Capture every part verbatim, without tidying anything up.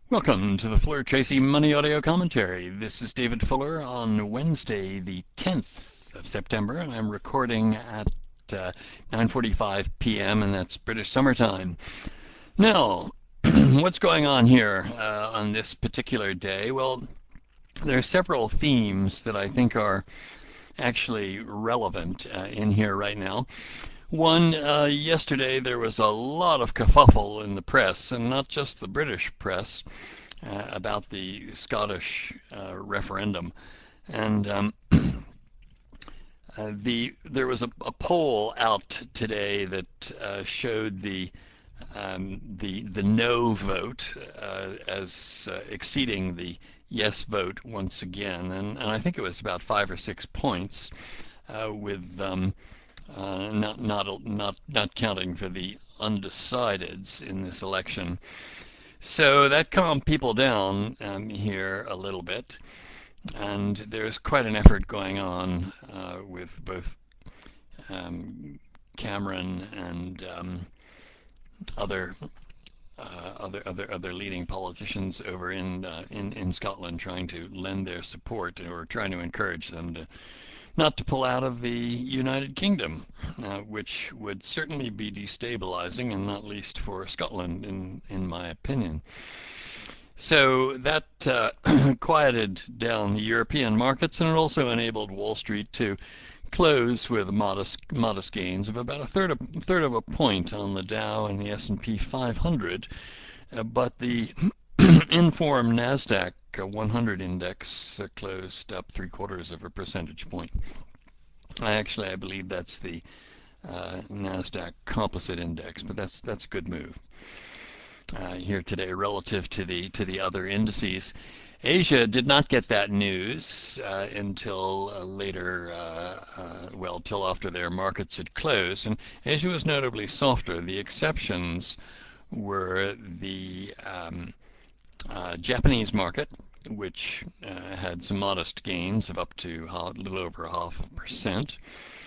Welcome to the Fuller Tracy Money Audio Commentary. This is David Fuller on Wednesday, the tenth of September, and I'm recording at uh, nine forty-five p m, and that's British summertime. Now, what's going on here uh, on this particular day? Well, there are several themes that I think are actually relevant uh, in here right now. One, uh, yesterday there was a lot of kerfuffle in the press, and not just the British press, uh, about the Scottish uh, referendum. And um, uh, the there was a, a poll out today that uh, showed the um, the the no vote uh, as uh, exceeding the yes vote once again, and, and I think it was about five or six points, uh, with um, uh, not not not not counting for the undecideds in this election. So that calmed people down um, here a little bit, and there's quite an effort going on uh, with both um, Cameron and um, other uh, other other other leading politicians over in uh, in in Scotland trying to lend their support or trying to encourage them to not to pull out of the United Kingdom, uh, which would certainly be destabilizing, and not least for Scotland, in in my opinion. So that uh, quieted down the European markets, and it also enabled Wall Street to close with modest modest gains of about a third of, third of a point on the Dow and the S and P five hundred. Uh, but the Inform Nasdaq one hundred index uh, closed up three quarters of a percentage point. I actually I believe that's the uh, Nasdaq Composite Index, but that's that's a good move uh, here today relative to the to the other indices. Asia did not get that news uh, until uh, later, uh, uh, well, till after their markets had closed, and Asia was notably softer. The exceptions were the um, uh, Japanese market, which uh, had some modest gains of up to a little over half a percent,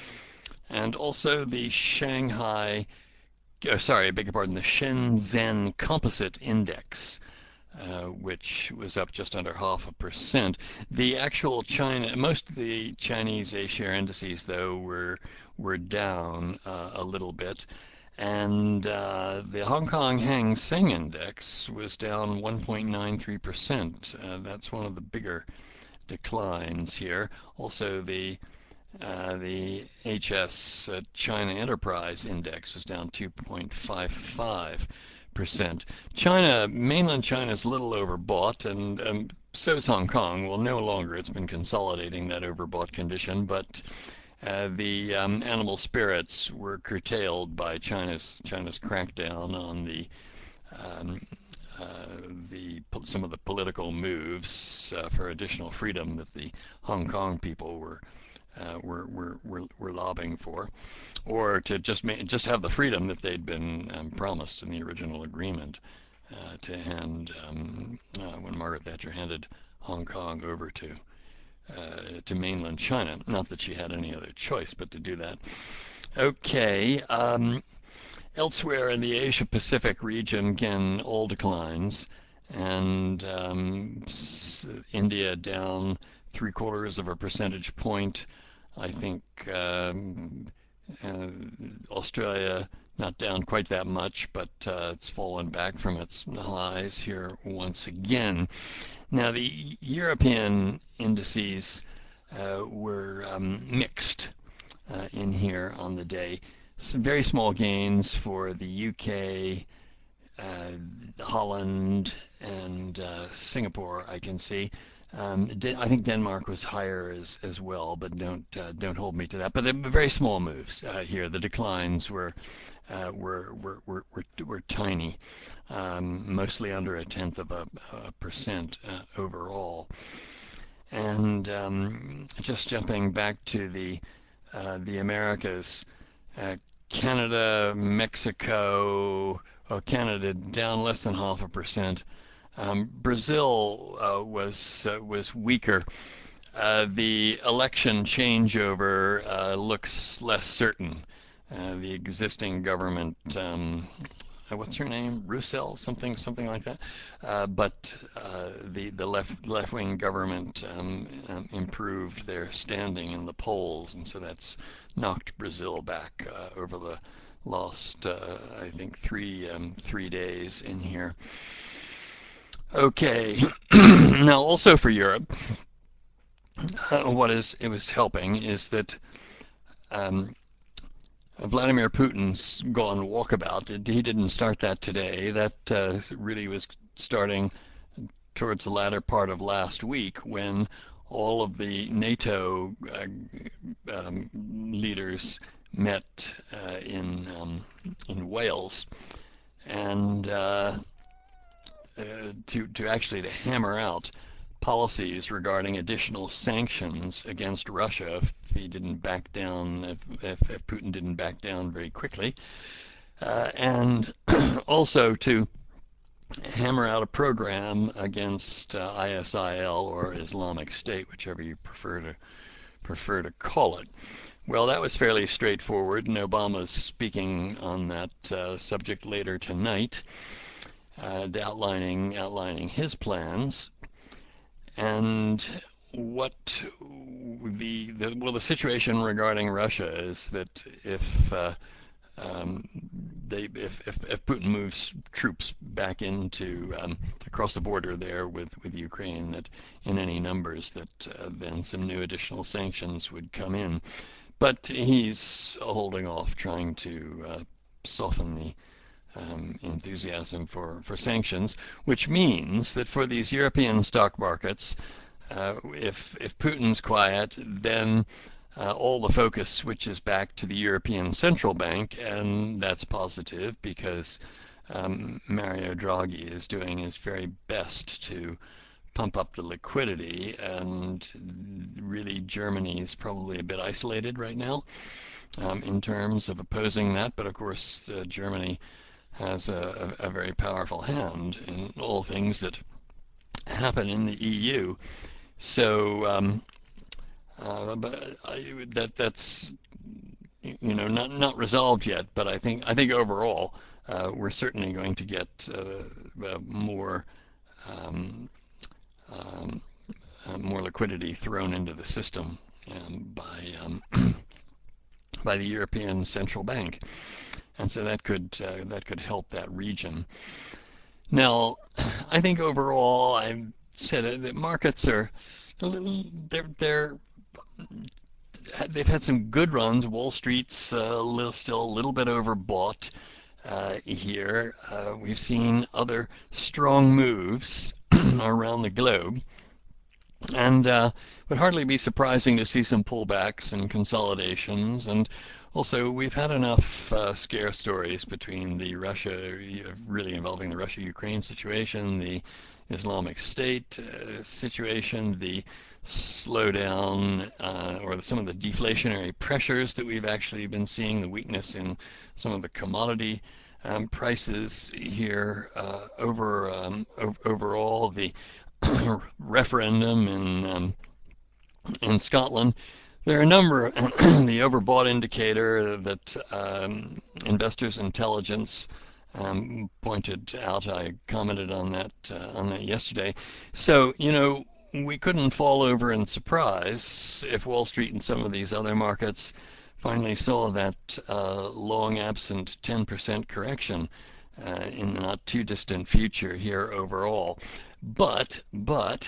and also the Shanghai, oh, sorry, I beg your pardon, the Shenzhen Composite Index, uh, which was up just under half a percent. The actual China, most of the Chinese A-share indices, though, were were down uh, a little bit, and uh, the Hong Kong Hang Seng Index was down one point nine three percent. Uh, that's one of the bigger declines here. Also, the uh, the H S uh, China Enterprise Index was down two point five five percent. China, mainland China is a little overbought, and um, so is Hong Kong. Well, no longer. It's been consolidating that overbought condition, but uh, the um, animal spirits were curtailed by China's China's crackdown on the um, uh, the some of the political moves uh, for additional freedom that the Hong Kong people were uh, were, were, were, were lobbying for, or to just ma- just have the freedom that they'd been um, promised in the original agreement uh, to hand um, uh, when Margaret Thatcher handed Hong Kong over to uh, to mainland China. Not that she had any other choice but to do that. Okay. Um, elsewhere in the Asia Pacific region, again, all declines, and um, India down three quarters of a percentage point. I think um, uh, Australia not down quite that much, but uh, it's fallen back from its highs here once again. Now, the European indices uh, were um, mixed uh, in here on the day. Some very small gains for the U K, uh, Holland, and uh, Singapore, I can see. Um, I think Denmark was higher as, as well, but don't uh, don't hold me to that. But very small moves uh, here. The declines were uh, were, were, were, were were tiny, um, mostly under a tenth of a, a percent uh, overall. And um, just jumping back to the uh, the Americas, uh, Canada, Mexico, well, Canada down less than half a percent. Um, Brazil uh, was uh, was weaker. Uh, the election changeover uh, looks less certain. Uh, the existing government um, uh, what's her name, Roussel, something something like that. Uh, but uh, the the left left wing government um, um, improved their standing in the polls, and so that's knocked Brazil back uh, over the last uh, I think three um, three days in here. Okay, now also for Europe, uh, what is it was helping is that um, Vladimir Putin's gone walkabout. He didn't start that today. That uh, really was starting towards the latter part of last week when all of the NATO uh, um, leaders met uh, in um, in Wales, and uh, uh, to to actually to hammer out policies regarding additional sanctions against Russia if he didn't back down, if, if, if Putin didn't back down very quickly, uh, and also to hammer out a program against uh, I S I L or Islamic State, whichever you prefer to prefer to call it. Well, that was fairly straightforward, and Obama's speaking on that uh, subject later tonight, uh, outlining outlining his plans. And what the, the well the situation regarding Russia is that if uh, um, they if, if if Putin moves troops back into um, across the border there with with Ukraine, that in any numbers, that uh, then some new additional sanctions would come in. But he's holding off, trying to uh, soften the um, enthusiasm for, for sanctions, which means that for these European stock markets, uh, if if Putin's quiet, then uh, all the focus switches back to the European Central Bank, and that's positive because um, Mario Draghi is doing his very best to pump up the liquidity, and really Germany is probably a bit isolated right now um, in terms of opposing that, but of course uh, Germany has a, a, a very powerful hand in all things that happen in the E U. So, um, uh, but I, that that's you know not not resolved yet. But I think I think overall uh, we're certainly going to get uh, uh, more um, um, uh, more liquidity thrown into the system um, by um, by the European Central Bank, and so that could uh, that could help that region. Now, I think overall, I said that markets are a little, they're they're they've had some good runs. Wall Street's uh, a little, still a little bit overbought uh, here. Uh, we've seen other strong moves around the globe, and uh, would hardly be surprising to see some pullbacks and consolidations. And also, we've had enough uh, scare stories between the Russia, really involving the Russia-Ukraine situation, the Islamic State uh, situation, the slowdown uh, or some of the deflationary pressures that we've actually been seeing, the weakness in some of the commodity um, prices here uh, over um, overall, the referendum in um, in Scotland. There are a number of the overbought indicator that um, Investors Intelligence um, pointed out. I commented on that uh, on that yesterday. So you know we couldn't fall over in surprise if Wall Street and some of these other markets finally saw that uh, long absent ten percent correction uh, in the not too distant future here overall. But but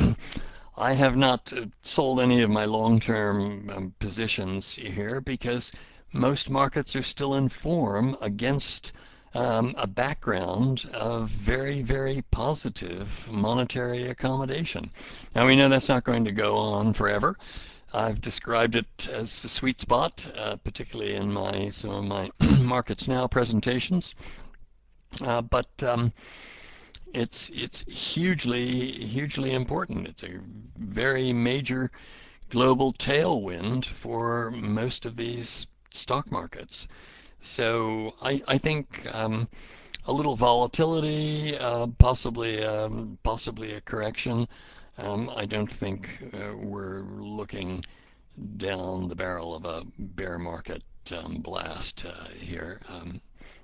I have not uh, sold any of my long-term um, positions here because most markets are still in form against um, a background of very, very positive monetary accommodation. Now we know that's not going to go on forever. I've described it as the sweet spot, uh, particularly in my some of my Markets Now presentations. Uh, but um, it's it's hugely hugely important. It's a very major global tailwind for most of these stock markets. So I, I think um, a little volatility, uh, possibly um, possibly a correction. Um, I don't think uh, we're looking down the barrel of a bear market um, blast uh, here. Um,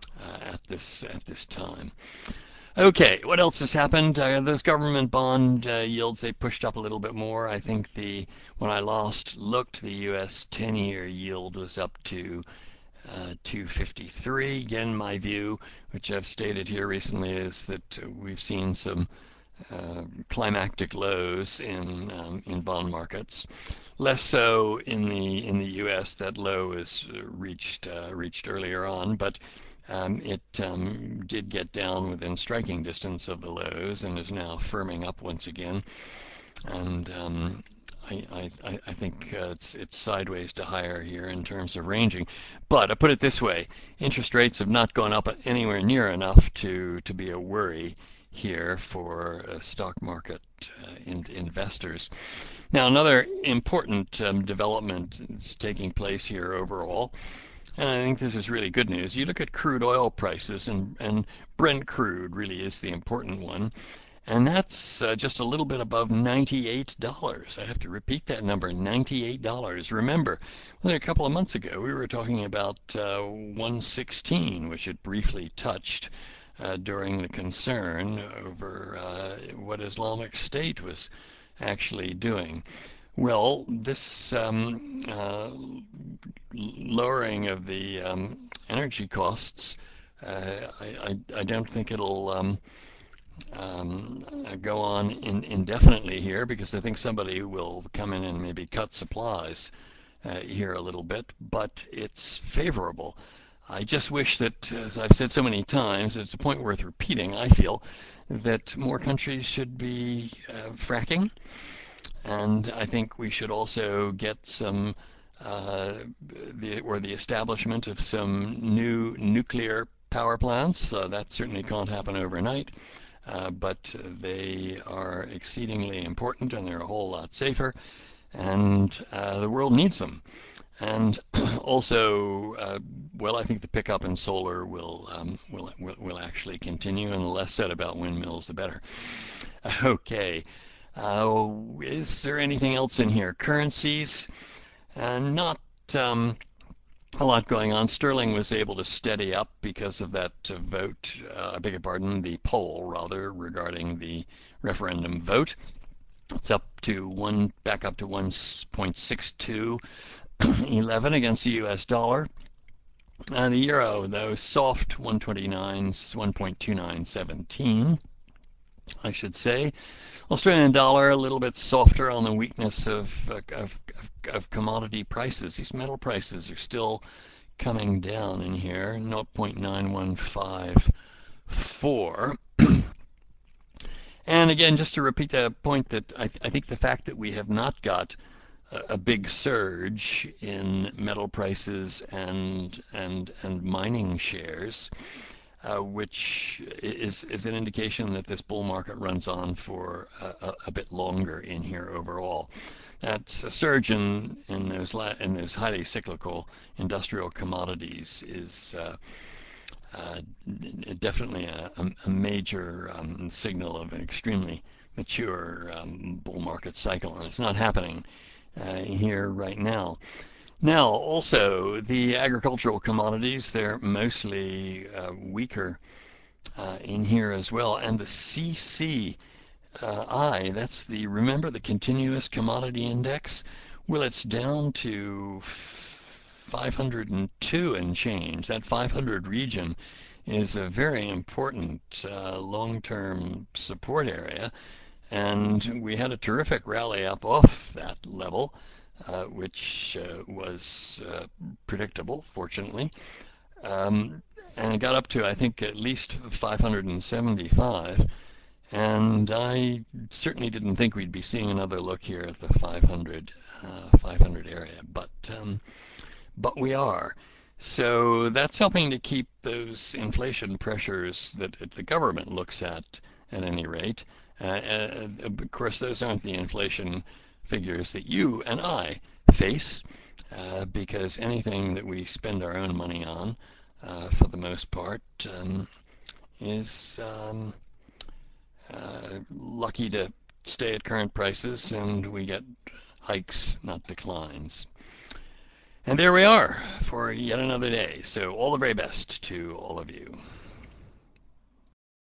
uh, at this at this time. Okay, what else has happened? Uh, those government bond uh, yields, they pushed up a little bit more. I think the when I last looked, the U S ten-year yield was up to uh, two fifty-three. Again, my view, which I've stated here recently, is that we've seen some uh, climactic lows in um, in bond markets. Less so in the in the U S. That low was reached uh, reached earlier on, but um, it um, did get down within striking distance of the lows and is now firming up once again. And um, I, I, I think uh, it's it's sideways to higher here in terms of ranging. But I put it this way: interest rates have not gone up anywhere near enough to to be a worry here for uh, stock market uh, in, investors. Now, another important um, development is taking place here overall, and I think this is really good news. You look at crude oil prices, and, and Brent crude really is the important one, and that's uh, just a little bit above ninety-eight dollars. I have to repeat that number, ninety-eight dollars. Remember, well, a couple of months ago, we were talking about uh, one sixteen, which it briefly touched uh, during the concern over uh, what Islamic State was actually doing. Well, this um, uh, lowering of the um, energy costs, uh, I, I, I don't think it'll um, um, go on in, indefinitely here, because I think somebody will come in and maybe cut supplies uh, here a little bit, but it's favorable. I just wish that, as I've said so many times, it's a point worth repeating, I feel, that more countries should be uh, fracking. And I think we should also get some, uh, the, or the establishment of some new nuclear power plants. Uh, that certainly can't happen overnight, uh, but they are exceedingly important, and they're a whole lot safer, and uh, the world needs them. And also, uh, well, I think the pickup in solar will, um, will will will actually continue, and the less said about windmills, the better. Okay. Uh, is there anything else in here? Currencies, uh, not um, a lot going on. Sterling was able to steady up because of that uh, vote, uh, I beg your pardon, the poll rather, regarding the referendum vote. It's up to one, back up to one point six two eleven against the U S dollar. Uh, the euro, though, soft, one twenty-nine, one point two nine one seven, I should say. Australian dollar a little bit softer on the weakness of, of, of, of commodity prices. These metal prices are still coming down in here, zero point nine one five four. And again, just to repeat that point, that I, th- I think the fact that we have not got a, a big surge in metal prices and and and mining shares, uh, which is is an indication that this bull market runs on for a, a, a bit longer in here overall. That's a surge in in those la- in those highly cyclical industrial commodities is uh, uh, definitely a, a major um, signal of an extremely mature um, bull market cycle, and it's not happening uh, here right now. Now, also, the agricultural commodities, they're mostly uh, weaker uh, in here as well. And the C C I, that's the, remember the continuous commodity index? Well, it's down to five hundred two and change. That five hundred region is a very important uh, long-term support area. And we had a terrific rally up off that level, uh, which uh, was uh, predictable, fortunately. Um, and it got up to, I think, at least five hundred seventy-five. And I certainly didn't think we'd be seeing another look here at the five hundred, uh, five hundred area, but um, but we are. So that's helping to keep those inflation pressures that the government looks at, at any rate. Uh, uh, of course, those aren't the inflation figures that you and I face, uh, because anything that we spend our own money on, uh, for the most part, um, is um, uh, lucky to stay at current prices, and we get hikes, not declines. And there we are for yet another day. So all the very best to all of you.